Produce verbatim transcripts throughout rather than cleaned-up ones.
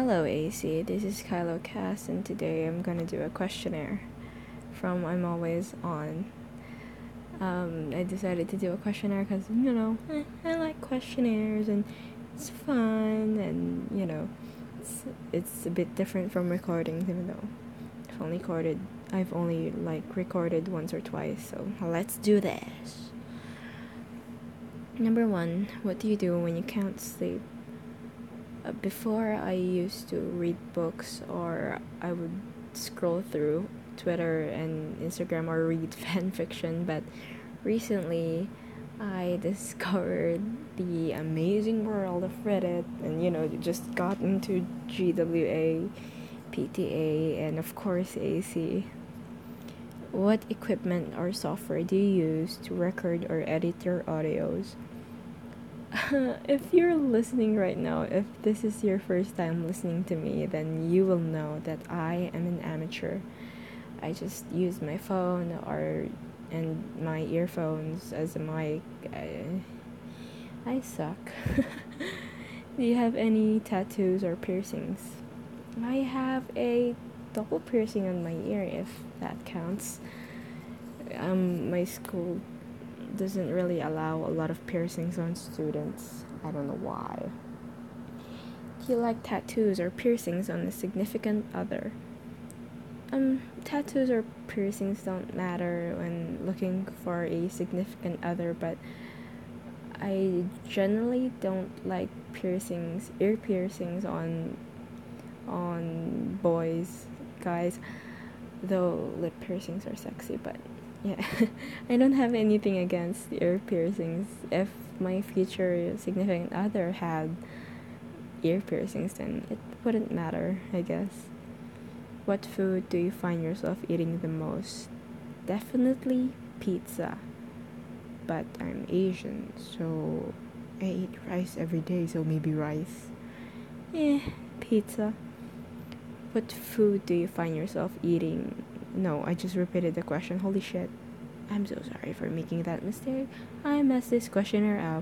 Hello, A C. This is Kylo Cast, and today I'm gonna do a questionnaire from I'm Always On. Um, I decided to do a questionnaire because, you know, eh, I like questionnaires and it's fun, and, you know, it's, it's a bit different from recordings, even though I've only recorded, I've only, like, recorded once or twice, so let's do this. Number one, what do you do when you can't sleep? Uh, before, I used to read books, or I would scroll through Twitter and Instagram or read fan fiction, but recently I discovered the amazing world of Reddit, and you know, just got into G W A, P T A, and of course A C. What equipment or software do you use to record or edit your audios? If you're listening right now, if this is your first time listening to me, then you will know that I am an amateur. I just use my phone or and my earphones as a mic. I, I suck. Do you have any tattoos or piercings? I have a double piercing on my ear, if that counts. Um, my school doesn't really allow a lot of piercings on students. I don't know why. Do you like tattoos or piercings on a significant other? Um, tattoos or piercings don't matter when looking for a significant other, but I generally don't like piercings, ear piercings on on boys, guys. Though lip piercings are sexy, but yeah, I don't have anything against ear piercings. If my future significant other had ear piercings, then it wouldn't matter, I guess. What food do you find yourself eating the most? Definitely pizza. But I'm Asian, so I eat rice every day, so maybe rice. Eh, pizza. What food do you find yourself eating? No, I just repeated the question. Holy shit. I'm so sorry for making that mistake. I messed this questionnaire up.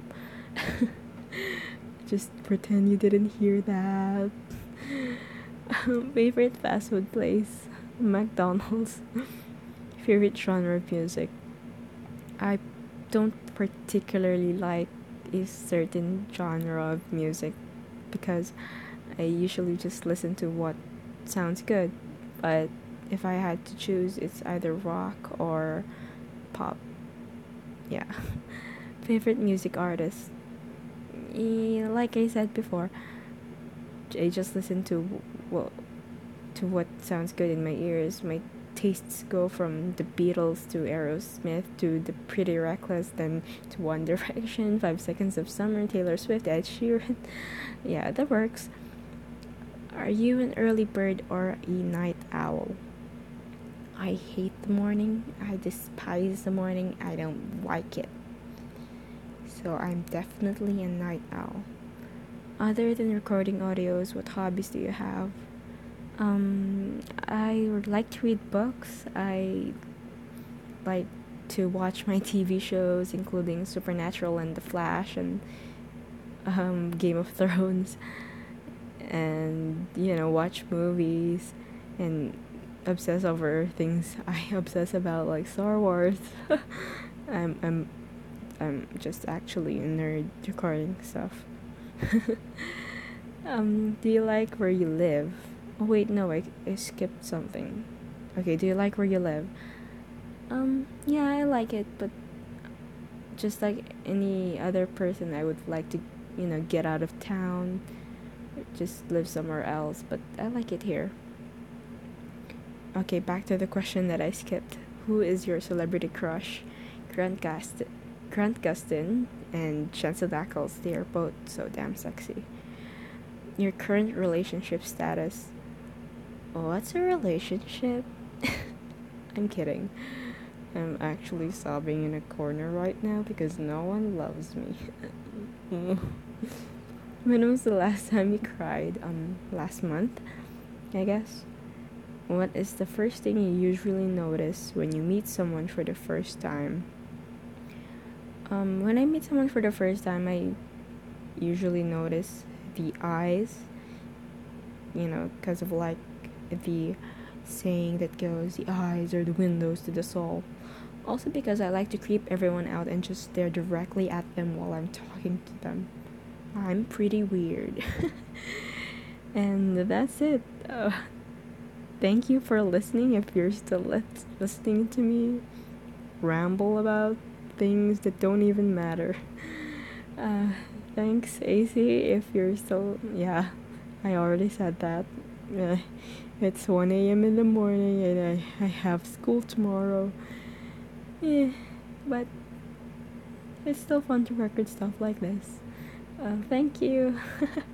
Just pretend you didn't hear that. Favorite fast food place? McDonald's. Favorite genre of music? I don't particularly like a certain genre of music because I usually just listen to what sounds good. But if I had to choose, it's either rock or pop. Yeah. Favorite music artist? Yeah, like I said before, I just listen to well, to what sounds good in my ears. My tastes go from the Beatles to Aerosmith to the Pretty Reckless, then to One Direction, Five Seconds of Summer, Taylor Swift, Ed Sheeran. Yeah, that works. Are you an early bird or a night owl? I hate the morning. I despise the morning. I don't like it. So I'm definitely a night owl. Other than recording audios, what hobbies do you have? Um, I would like to read books. I like to watch my T V shows, including Supernatural and The Flash and um, Game of Thrones, and you know, watch movies and obsess over things I obsess about, like Star Wars. I'm I'm I'm just actually a nerd recording stuff. um, do you like where you live? Oh wait, no, I, I skipped something. Okay, do you like where you live? Um, yeah, I like it, but just like any other person, I would like to, you know, get out of town, just live somewhere else, but I like it here. Okay, back to the question that I skipped. Who is your celebrity crush? Grant Gustin, Grant Gustin and Chancel Dackles, they are both so damn sexy. Your current relationship status? What's a relationship? I'm kidding. I'm actually sobbing in a corner right now because no one loves me. When was the last time you cried? Um, last month, I guess. What is the first thing you usually notice when you meet someone for the first time? Um, when I meet someone for the first time, I usually notice the eyes. you know, because of like the saying that goes, the eyes are the windows to the soul. Also because I like to creep everyone out and just stare directly at them while I'm talking to them. I'm pretty weird. And that's it. Uh, thank you for listening if you're still li- listening to me ramble about things that don't even matter. Uh, thanks, A C, if you're still. Yeah, I already said that. Uh, it's one a.m. in the morning and I, I have school tomorrow. Yeah, but it's still fun to record stuff like this. Uh, thank you.